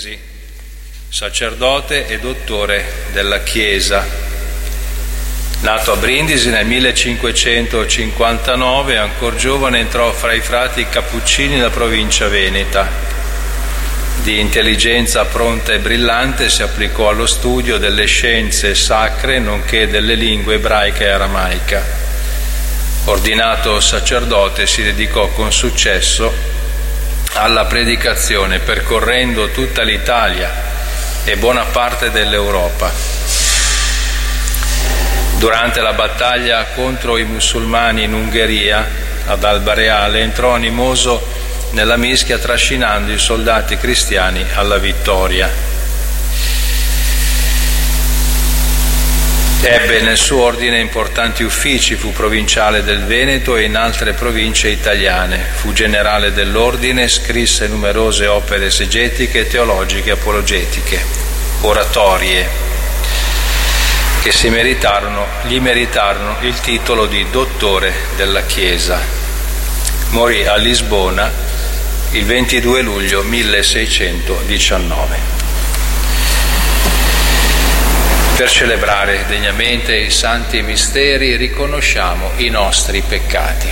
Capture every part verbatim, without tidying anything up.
Brindisi, sacerdote e dottore della Chiesa. Nato a Brindisi nel millecinquecentocinquantanove, ancor giovane entrò fra i frati cappuccini della provincia veneta. Di intelligenza pronta e brillante si applicò allo studio delle scienze sacre nonché delle lingue ebraica e aramaica. Ordinato sacerdote, si dedicò con successo alla predicazione, percorrendo tutta l'Italia e buona parte dell'Europa. Durante la battaglia contro i musulmani in Ungheria, ad Alba Reale, entrò animoso nella mischia, trascinando i soldati cristiani alla vittoria. Ebbe nel suo ordine importanti uffici, fu provinciale del Veneto e in altre province italiane, fu generale dell'ordine, scrisse numerose opere esegetiche, teologiche, apologetiche, oratorie, che si meritarono, gli meritarono il titolo di dottore della Chiesa. Morì a Lisbona il ventidue luglio milleseicentodiciannove. Per celebrare degnamente i santi misteri riconosciamo i nostri peccati.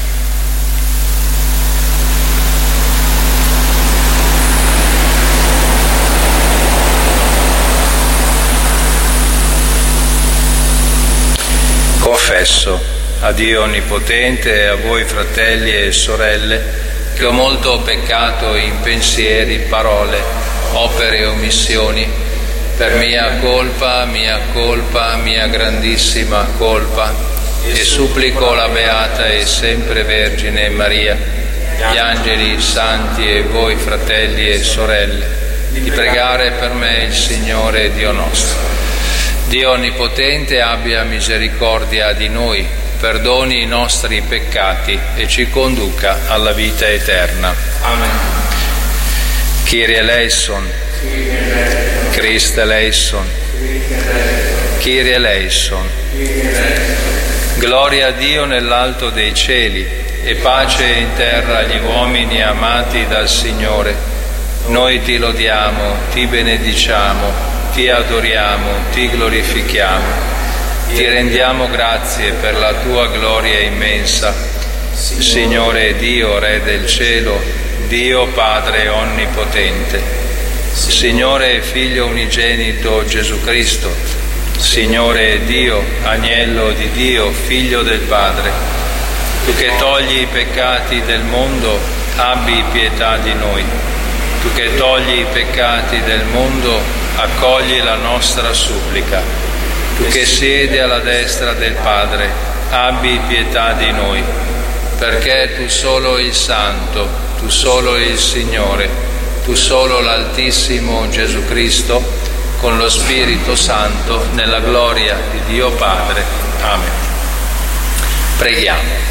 Confesso a Dio Onnipotente e a voi fratelli e sorelle che ho molto peccato in pensieri, parole, opere e omissioni, per mia colpa, mia colpa, mia grandissima colpa, e supplico la Beata e sempre Vergine Maria, gli angeli, i santi e voi fratelli e sorelle, di pregare per me il Signore Dio nostro. Dio Onnipotente abbia misericordia di noi, perdoni i nostri peccati e ci conduca alla vita eterna. Amen. Kyrie eleison, Christe eleison, Kyrie eleison. Gloria a Dio nell'alto dei cieli e pace in terra agli uomini amati dal Signore. Noi ti lodiamo, ti benediciamo, ti adoriamo, ti glorifichiamo. Ti rendiamo grazie per la tua gloria immensa, Signore Dio, Re del cielo, Dio Padre onnipotente, Signore Figlio unigenito Gesù Cristo, Signore Dio, Agnello di Dio, Figlio del Padre, tu che togli i peccati del mondo, abbi pietà di noi. Tu che togli i peccati del mondo, accogli la nostra supplica. Tu che siedi alla destra del Padre, abbi pietà di noi, perché tu solo il Santo, tu solo il Signore, tu solo l'Altissimo Gesù Cristo, con lo Spirito Santo, nella gloria di Dio Padre. Amen. Preghiamo.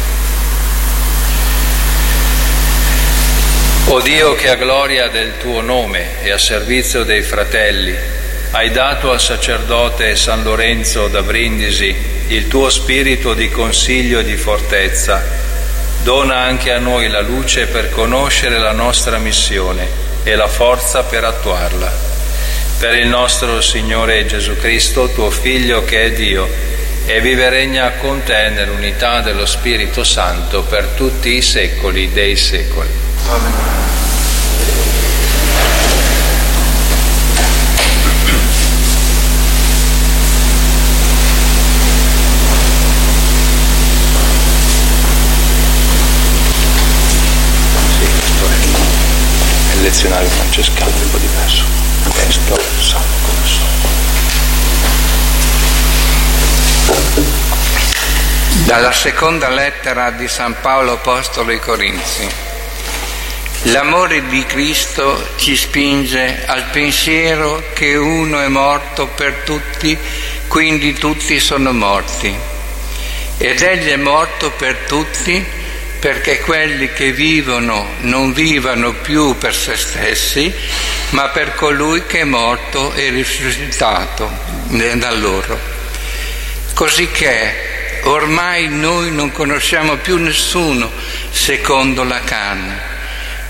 O Dio, che a gloria del tuo nome e a servizio dei fratelli hai dato al sacerdote San Lorenzo da Brindisi il tuo spirito di consiglio e di fortezza, dona anche a noi la luce per conoscere la nostra missione e la forza per attuarla. Per il nostro Signore Gesù Cristo, tuo Figlio, che è Dio, e vive e regna con te nell'unità dello Spirito Santo per tutti i secoli dei secoli. Amen. Lezionario francescano è un po' diverso, testo sanno come sono. Dalla seconda lettera di San Paolo Apostolo ai Corinzi. L'amore di Cristo ci spinge al pensiero che uno è morto per tutti, quindi tutti sono morti. Ed egli è morto per tutti, perché quelli che vivono non vivano più per se stessi, ma per colui che è morto e risuscitato da loro. Cosicché ormai noi non conosciamo più nessuno secondo la carne.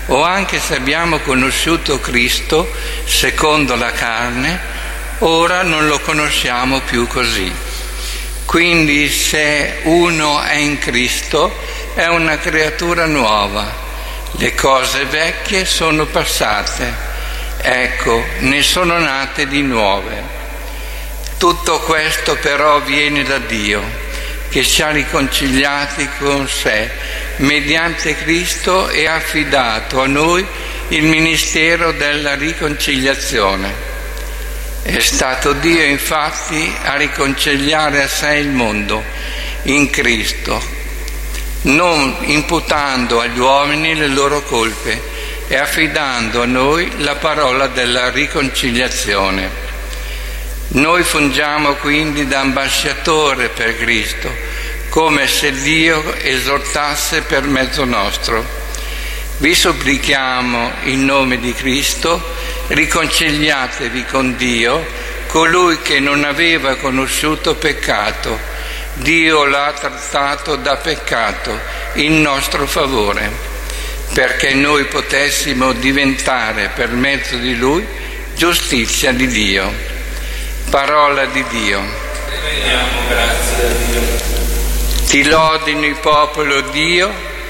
o anche se abbiamo conosciuto Cristo secondo la carne, ora non lo conosciamo più così. Quindi se uno è in Cristo è una creatura nuova, le cose vecchie sono passate, ecco, ne sono nate di nuove. Tutto questo però viene da Dio, che ci ha riconciliati con sé mediante Cristo e ha affidato a noi il ministero della riconciliazione. È stato Dio infatti a riconciliare a sé il mondo in Cristo, non imputando agli uomini le loro colpe e affidando a noi la parola della riconciliazione. Noi fungiamo quindi da ambasciatore per Cristo, come se Dio esortasse per mezzo nostro. Vi supplichiamo in nome di Cristo, riconciliatevi con Dio, colui che non aveva conosciuto peccato. Dio l'ha trattato da peccato in nostro favore, perché noi potessimo diventare per mezzo di Lui giustizia di Dio. Parola di Dio. Rendiamo grazie a Dio. Ti lodino i popoli, o Dio,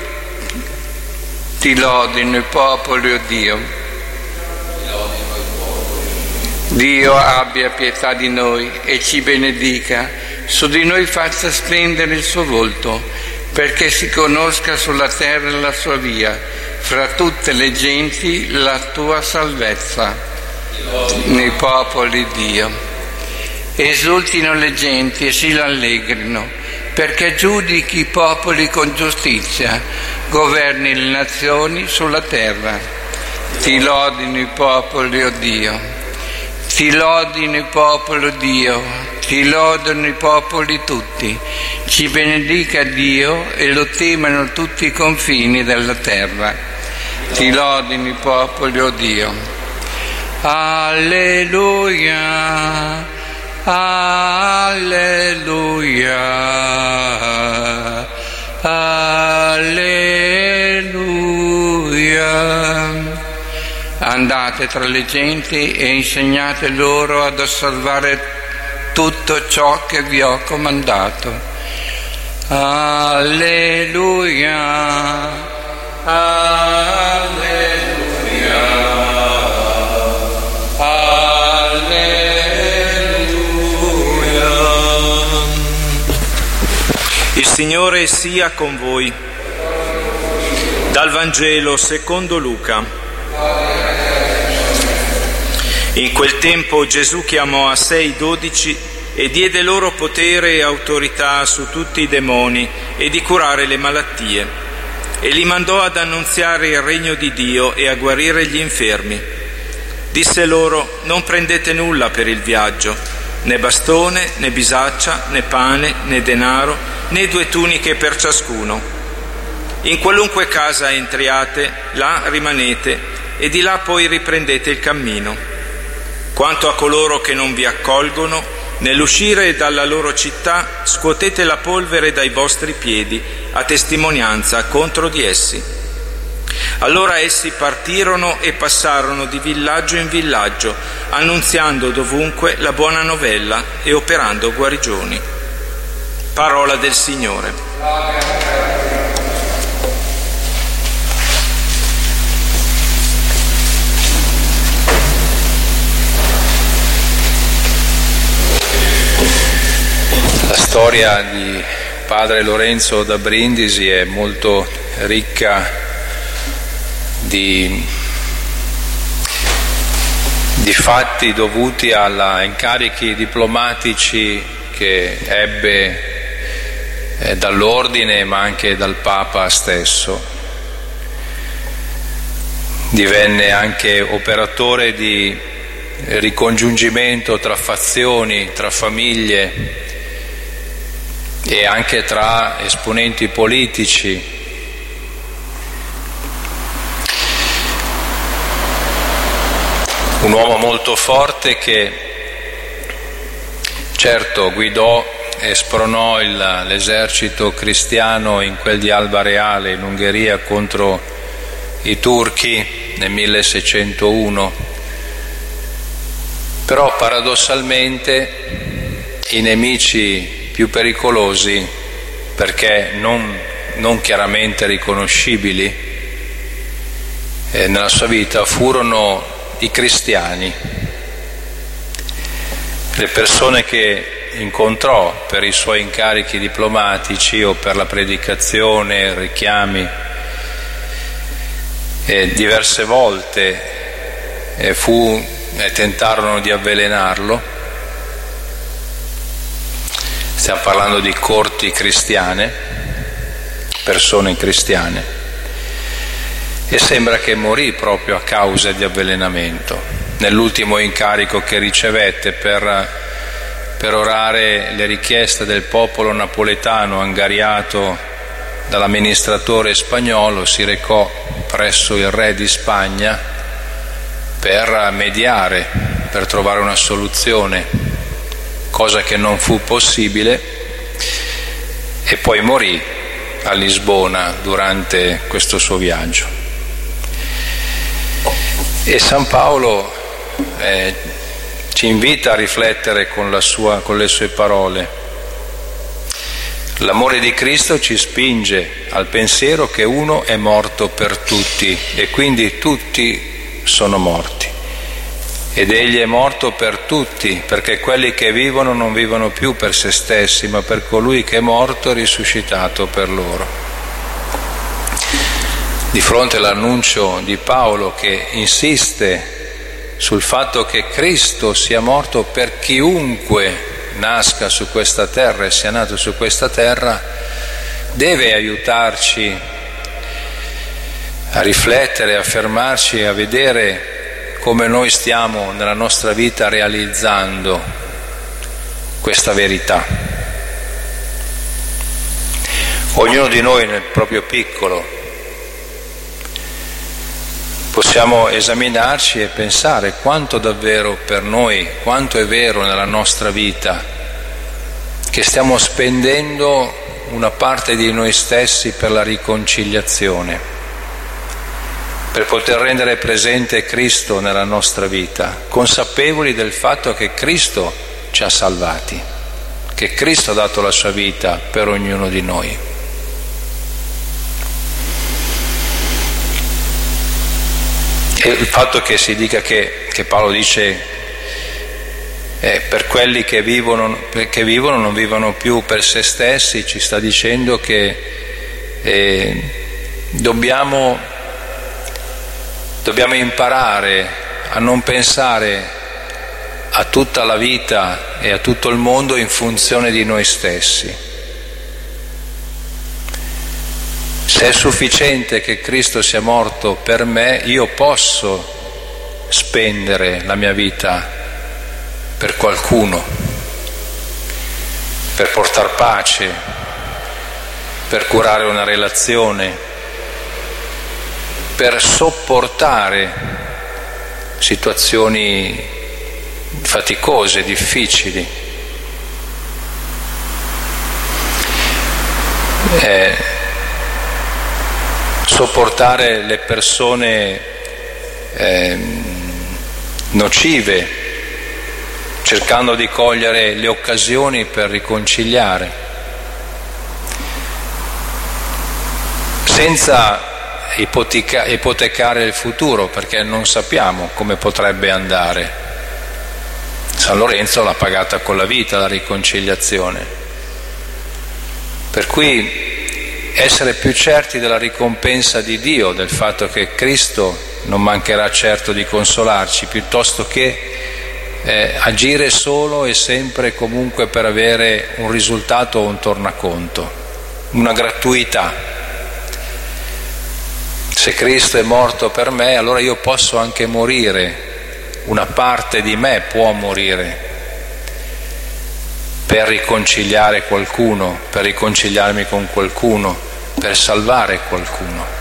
ti lodino i popoli, o Dio. Dio abbia pietà di noi e ci benedica, su di noi faccia splendere il suo volto, perché si conosca sulla terra la sua via, fra tutte le genti la tua salvezza. Nei popoli Dio. Esultino le genti e si rallegrino, perché giudichi i popoli con giustizia, governi le nazioni sulla terra. Ti lodino i popoli, o Dio. Ti lodino i popoli, o Dio. Ti lodano i popoli tutti. Ci benedica Dio e lo temano tutti i confini della terra. Ti lodino i popoli, o Dio. Alleluia. Alleluia, alleluia. Andate tra le genti e insegnate loro ad osservare tutto ciò che vi ho comandato. Alleluia, alleluia. Il Signore sia con voi. Dal Vangelo secondo Luca. In quel tempo Gesù chiamò a sé i dodici e diede loro potere e autorità su tutti i demoni e di curare le malattie, e li mandò ad annunziare il regno di Dio e a guarire gli infermi. Disse loro: non prendete nulla per il viaggio, né bastone, né bisaccia, né pane, né denaro, né due tuniche per ciascuno. In qualunque casa entriate, là rimanete, e di là poi riprendete il cammino. Quanto a coloro che non vi accolgono, nell'uscire dalla loro città scuotete la polvere dai vostri piedi a testimonianza contro di essi. Allora essi partirono e passarono di villaggio in villaggio, annunziando dovunque la buona novella e operando guarigioni. Parola del Signore. La storia di padre Lorenzo da Brindisi è molto ricca di, di fatti dovuti a incarichi diplomatici che ebbe eh, dall'ordine ma anche dal Papa stesso. Divenne anche operatore di ricongiungimento tra fazioni, tra famiglie e anche tra esponenti politici. Un uomo molto forte che certo guidò e spronò il, l'esercito cristiano in quel di Alba Reale in Ungheria contro i turchi nel milleseicentouno, però paradossalmente i nemici più pericolosi, perché non, non chiaramente riconoscibili eh, nella sua vita, furono i cristiani, le persone che incontrò per i suoi incarichi diplomatici o per la predicazione, richiami. E diverse volte e fu, e tentarono di avvelenarlo. Stiamo parlando di corti cristiane, persone cristiane, e sembra che morì proprio a causa di avvelenamento. Nell'ultimo incarico che ricevette per, per orare le richieste del popolo napoletano angariato dall'amministratore spagnolo, si recò presso il re di Spagna per mediare, per trovare una soluzione, cosa che non fu possibile, e poi morì a Lisbona durante questo suo viaggio. E San Paolo eh, ci invita a riflettere con, la sua, con le sue parole. L'amore di Cristo ci spinge al pensiero che uno è morto per tutti e quindi tutti sono morti. Ed egli è morto per tutti, perché quelli che vivono non vivono più per se stessi, ma per colui che è morto e risuscitato per loro. Di fronte all'annuncio di Paolo, che insiste sul fatto che Cristo sia morto per chiunque nasca su questa terra e sia nato su questa terra, deve aiutarci a riflettere, a fermarci, a vedere come noi stiamo nella nostra vita realizzando questa verità. Ognuno di noi nel proprio piccolo possiamo esaminarci e pensare quanto davvero per noi, quanto è vero nella nostra vita, che stiamo spendendo una parte di noi stessi per la riconciliazione, per poter rendere presente Cristo nella nostra vita, consapevoli del fatto che Cristo ci ha salvati, che Cristo ha dato la sua vita per ognuno di noi. E il fatto che si dica che, che Paolo dice eh, per quelli che vivono, che vivono non vivono più per se stessi, ci sta dicendo che eh, dobbiamo, dobbiamo imparare a non pensare a tutta la vita e a tutto il mondo in funzione di noi stessi. Se è sufficiente che Cristo sia morto per me, io posso spendere la mia vita per qualcuno, per portar pace, per curare una relazione, per sopportare situazioni faticose, difficili. Eh, sopportare le persone eh, nocive, cercando di cogliere le occasioni per riconciliare, senza ipoteca- ipotecare il futuro, perché non sappiamo come potrebbe andare. San Lorenzo l'ha pagata con la vita la riconciliazione, per cui essere più certi della ricompensa di Dio, del fatto che Cristo non mancherà certo di consolarci, piuttosto che eh, agire solo e sempre e comunque per avere un risultato o un tornaconto, una gratuità. Se Cristo è morto per me, allora io posso anche morire, una parte di me può morire per riconciliare qualcuno, per riconciliarmi con qualcuno, per salvare qualcuno.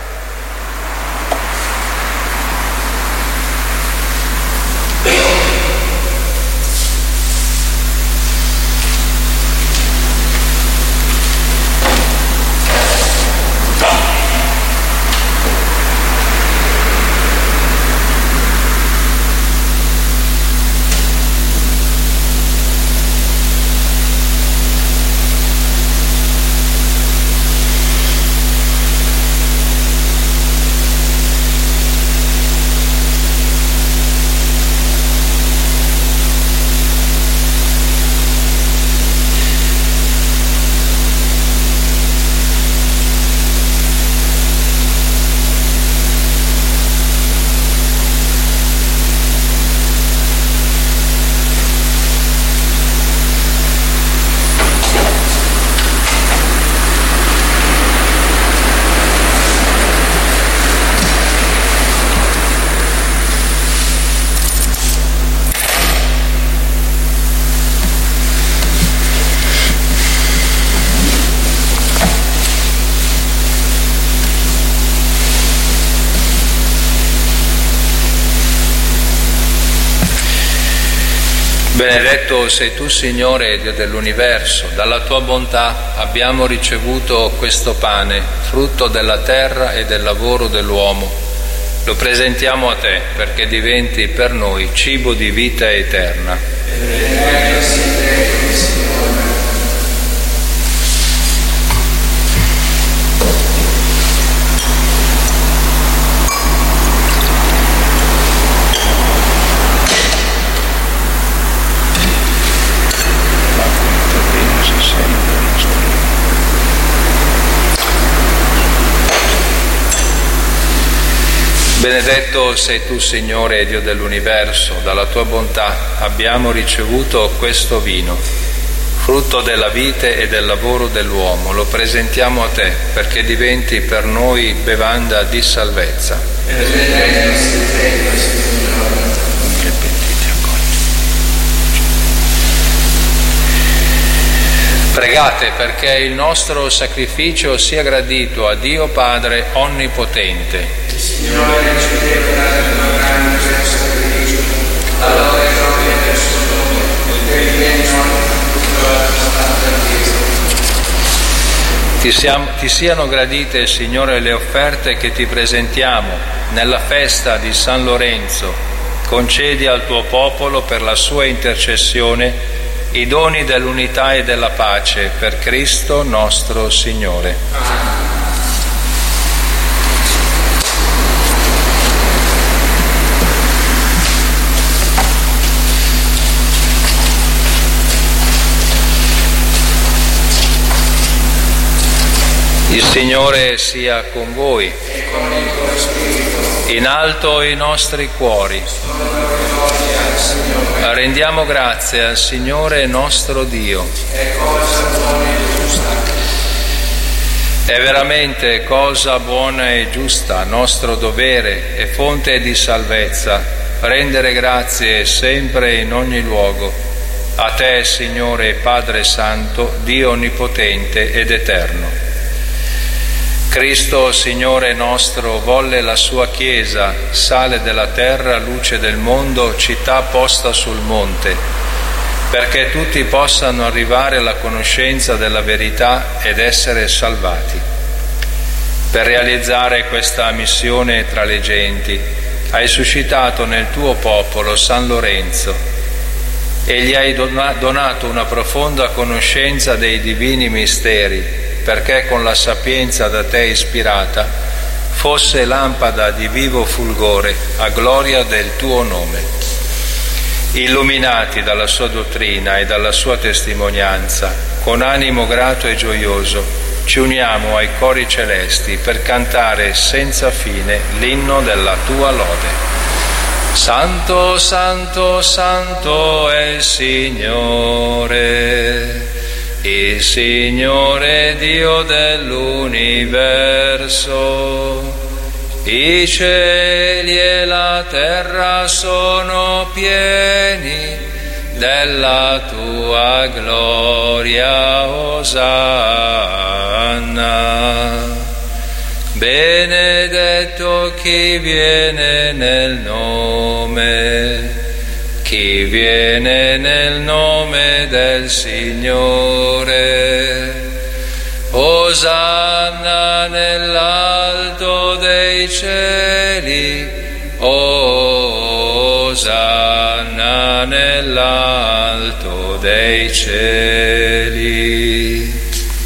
Benedetto sei tu, Signore, Dio dell'universo. Dalla tua bontà abbiamo ricevuto questo pane, frutto della terra e del lavoro dell'uomo. Lo presentiamo a te perché diventi per noi cibo di vita eterna. Benedetto sei tu, Signore, Dio dell'universo. Dalla tua bontà abbiamo ricevuto questo vino, frutto della vite e del lavoro dell'uomo. Lo presentiamo a te perché diventi per noi bevanda di salvezza. Pregate perché il nostro sacrificio sia gradito a Dio Padre Onnipotente. Signore, ci deve dare una grande sacrificio, allora è gloria del suo nome, perché viene tutto la santa Chiesa. Ti, siamo, ti siano gradite, Signore, le offerte che ti presentiamo nella festa di San Lorenzo. Concedi al tuo popolo, per la sua intercessione, i doni dell'unità e della pace, per Cristo nostro Signore. Amen. Il Signore sia con voi. E con il tuo spirito. In alto i nostri cuori. Rendiamo grazie al Signore nostro Dio. È cosa buona e giusta. È veramente cosa buona e giusta, nostro dovere e fonte di salvezza, rendere grazie sempre e in ogni luogo. A te, Signore Padre Santo, Dio Onnipotente ed Eterno. Cristo, Signore nostro, volle la sua Chiesa, sale della terra, luce del mondo, città posta sul monte, perché tutti possano arrivare alla conoscenza della verità ed essere salvati. Per realizzare questa missione tra le genti, hai suscitato nel tuo popolo San Lorenzo e gli hai donato una profonda conoscenza dei divini misteri, perché con la sapienza da te ispirata fosse lampada di vivo fulgore a gloria del tuo nome. Illuminati dalla sua dottrina e dalla sua testimonianza, con animo grato e gioioso, ci uniamo ai cori celesti per cantare senza fine l'inno della tua lode. Santo, santo, santo è il Signore, il Signore Dio dell'universo. I cieli e la terra sono pieni della tua gloria, Osanna. Benedetto chi viene nel nome, chi viene nel nome del Signore. Osanna nell'alto dei cieli, Osanna nell'alto dei cieli.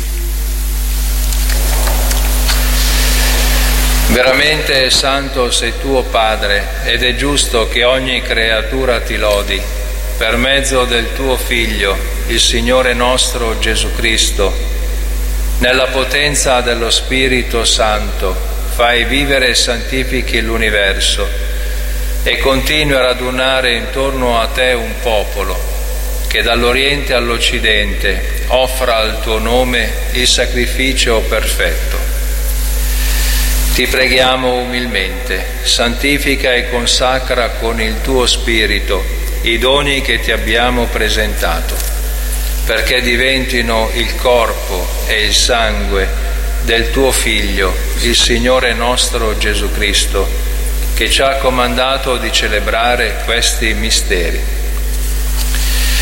Veramente santo sei tuo Padre, ed è giusto che ogni creatura ti lodi, per mezzo del tuo Figlio, il Signore nostro Gesù Cristo. Nella potenza dello Spirito Santo fai vivere e santifichi l'universo e continui a radunare intorno a te un popolo che dall'Oriente all'Occidente offra al tuo nome il sacrificio perfetto. Ti preghiamo umilmente, santifica e consacra con il tuo Spirito i doni che ti abbiamo presentato, perché diventino il corpo e il sangue del tuo Figlio, il Signore nostro Gesù Cristo, che ci ha comandato di celebrare questi misteri.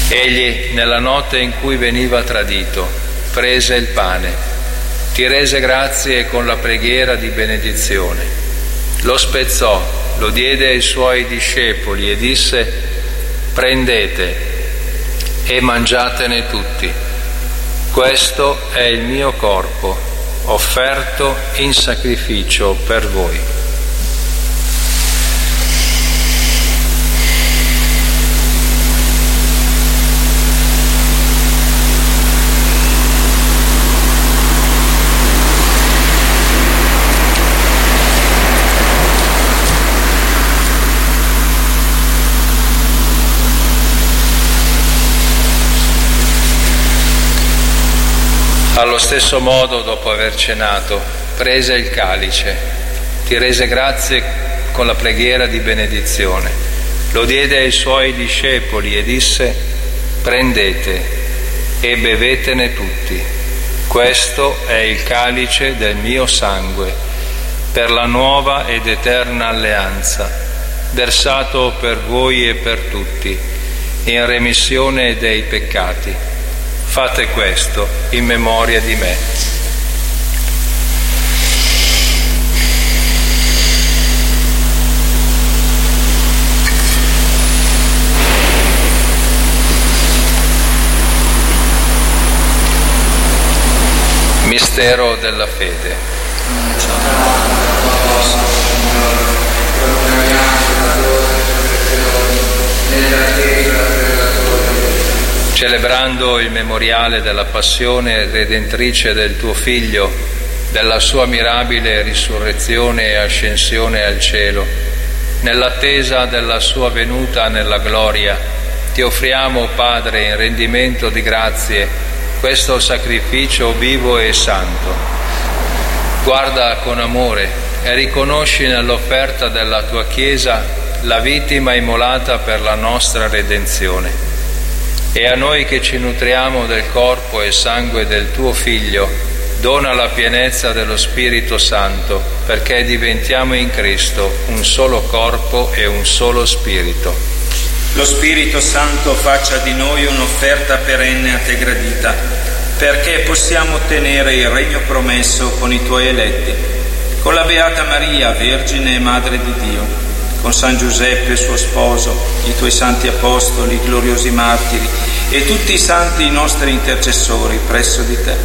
Egli, nella notte in cui veniva tradito, prese il pane, ti rese grazie e con la preghiera di benedizione lo spezzò, lo diede ai suoi discepoli e disse: prendete e mangiatene tutti, questo è il mio corpo offerto in sacrificio per voi. Allo stesso modo, dopo aver cenato, prese il calice, ti rese grazie con la preghiera di benedizione, lo diede ai suoi discepoli e disse: prendete e bevetene tutti, questo è il calice del mio sangue, per la nuova ed eterna alleanza, versato per voi e per tutti, in remissione dei peccati. Fate questo in memoria di me. Mistero della fede. Celebrando il memoriale della passione redentrice del tuo Figlio, della sua mirabile risurrezione e ascensione al cielo, nell'attesa della sua venuta nella gloria, ti offriamo, Padre, in rendimento di grazie, questo sacrificio vivo e santo. Guarda con amore e riconosci nell'offerta della tua Chiesa la vittima immolata per la nostra redenzione. E a noi che ci nutriamo del corpo e sangue del tuo Figlio, dona la pienezza dello Spirito Santo, perché diventiamo in Cristo un solo corpo e un solo Spirito. Lo Spirito Santo faccia di noi un'offerta perenne a te gradita, perché possiamo ottenere il regno promesso con i tuoi eletti, con la Beata Maria, Vergine e Madre di Dio, con San Giuseppe suo sposo, i tuoi santi apostoli, i gloriosi martiri e tutti i santi nostri intercessori presso di te.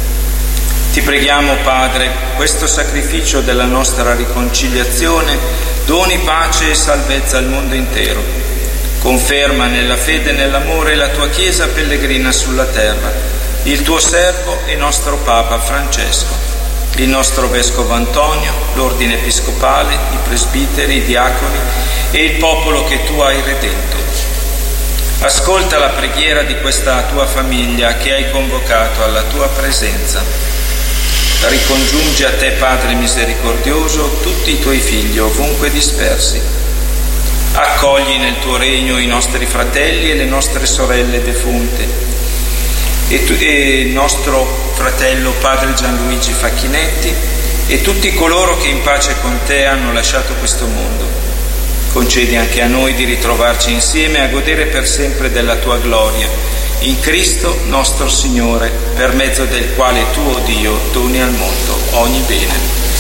Ti preghiamo, Padre, questo sacrificio della nostra riconciliazione doni pace e salvezza al mondo intero. Conferma nella fede e nell'amore la tua Chiesa pellegrina sulla terra, il tuo servo e nostro Papa Francesco, il nostro Vescovo Antonio, l'Ordine Episcopale, i presbiteri, i diaconi e il popolo che tu hai redento. Ascolta la preghiera di questa tua famiglia che hai convocato alla tua presenza. Ricongiungi a te, Padre misericordioso, tutti i tuoi figli ovunque dispersi. Accogli nel tuo regno i nostri fratelli e le nostre sorelle defunte, e, tu, e il nostro fratello Padre Gianluigi Facchinetti e tutti coloro che in pace con te hanno lasciato questo mondo. Concedi anche a noi di ritrovarci insieme a godere per sempre della tua gloria, in Cristo nostro Signore, per mezzo del quale tu, o Dio, doni al mondo ogni bene.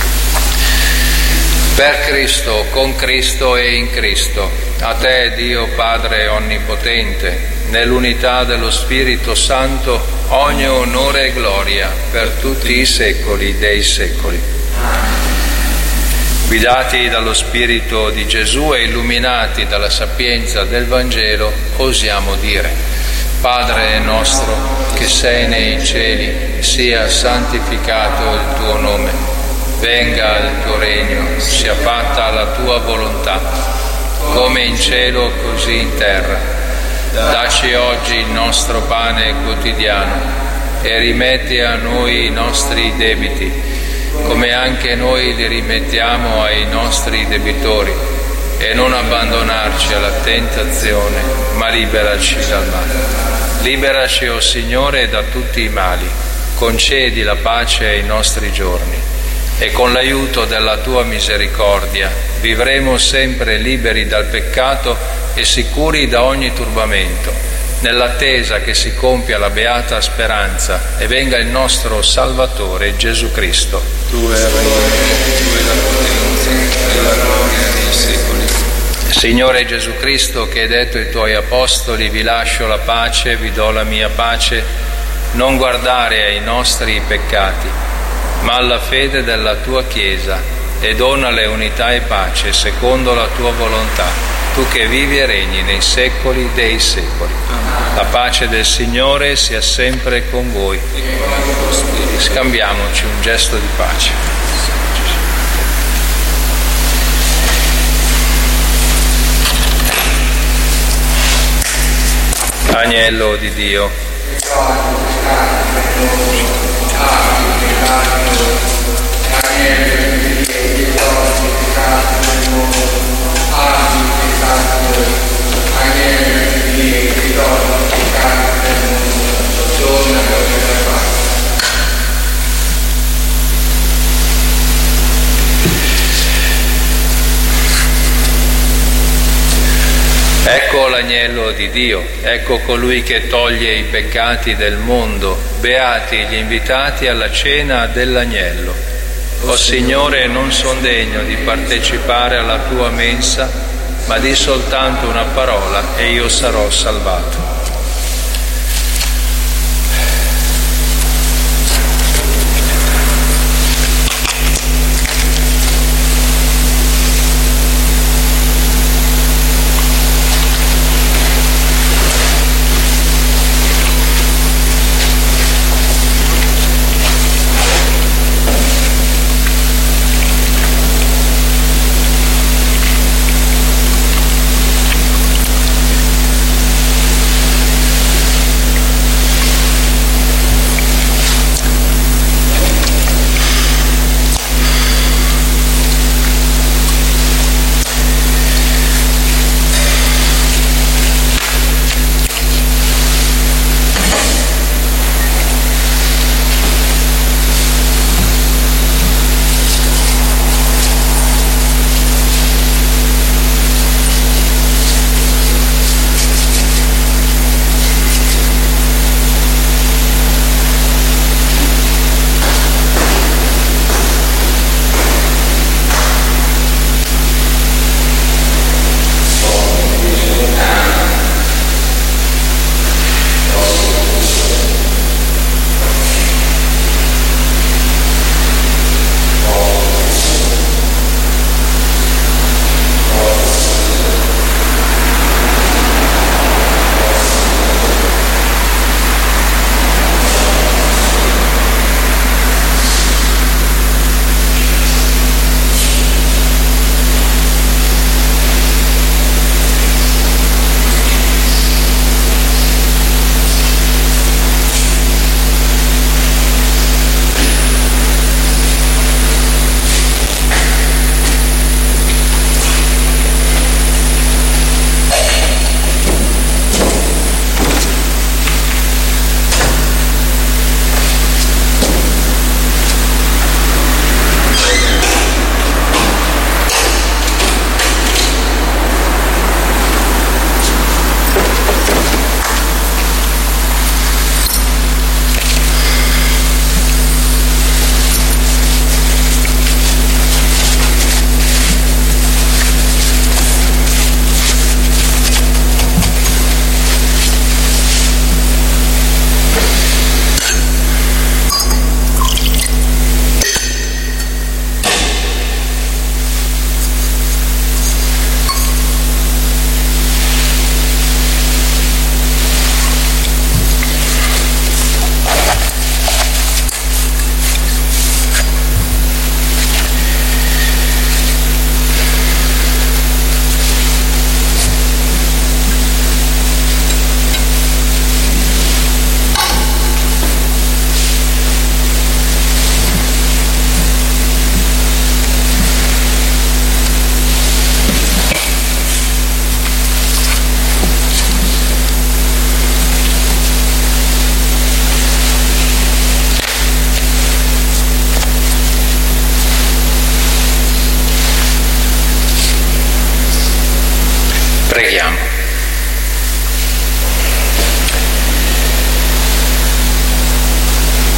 Per Cristo, con Cristo e in Cristo, a te, Dio Padre Onnipotente, nell'unità dello Spirito Santo, ogni onore e gloria per tutti i secoli dei secoli. Guidati dallo Spirito di Gesù e illuminati dalla sapienza del Vangelo, osiamo dire: Padre nostro, che sei nei cieli, sia santificato il tuo nome, venga il tuo regno, sia fatta la tua volontà, come in cielo così in terra. Dacci oggi il nostro pane quotidiano e rimetti a noi i nostri debiti, come anche noi li rimettiamo ai nostri debitori, e non abbandonarci alla tentazione, ma liberaci dal male. Liberaci, o Signore, da tutti i mali, concedi la pace ai nostri giorni, e con l'aiuto della tua misericordia vivremo sempre liberi dal peccato e sicuri da ogni turbamento, nell'attesa che si compia la beata speranza e venga il nostro Salvatore Gesù Cristo. Tu è il Re, tu è la potenza e la gloria dei secoli. Signore Gesù Cristo, che hai detto ai tuoi apostoli: vi lascio la pace, vi do la mia pace, non guardare ai nostri peccati, ma alla fede della tua Chiesa, e donale unità e pace secondo la tua volontà, tu che vivi e regni nei secoli dei secoli. La pace del Signore sia sempre con voi. Scambiamoci un gesto di pace. Agnello di Dio. Ecco l'agnello di Dio, ecco colui che toglie i peccati del mondo. Beati gli invitati alla cena dell'agnello. O Signore, non son degno di partecipare alla tua mensa, ma di soltanto una parola e io sarò salvato.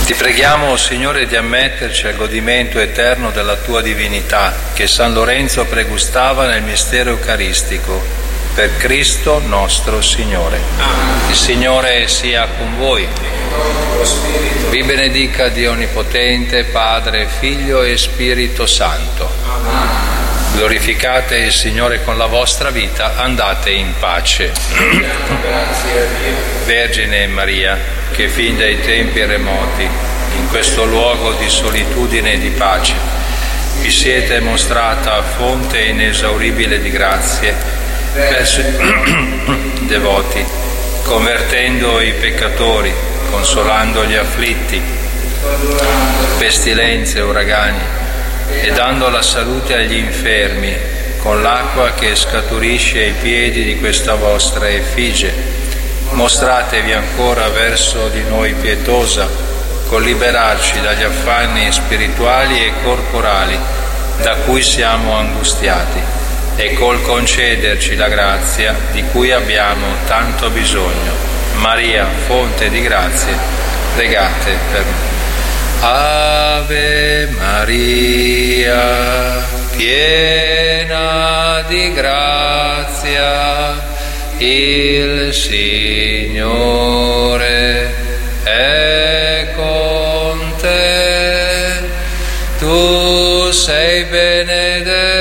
Ti preghiamo, Signore, di ammetterci al godimento eterno della tua divinità, che San Lorenzo pregustava nel mistero eucaristico, per Cristo nostro Signore. Il Signore sia con voi. Vi benedica Dio Onnipotente, Padre, Figlio e Spirito Santo. Glorificate il Signore con la vostra vita, andate in pace. Vergine Maria, che fin dai tempi remoti, in questo luogo di solitudine e di pace, vi siete mostrata fonte inesauribile di grazie verso i devoti, convertendo i peccatori, consolando gli afflitti, pestilenze, uragani, e dando la salute agli infermi con l'acqua che scaturisce ai piedi di questa vostra effigie. Mostratevi ancora verso di noi pietosa, col liberarci dagli affanni spirituali e corporali da cui siamo angustiati e col concederci la grazia di cui abbiamo tanto bisogno. Maria, fonte di grazie, pregate per noi. Ave Maria, piena di grazia, il Signore è con te, tu sei benedetta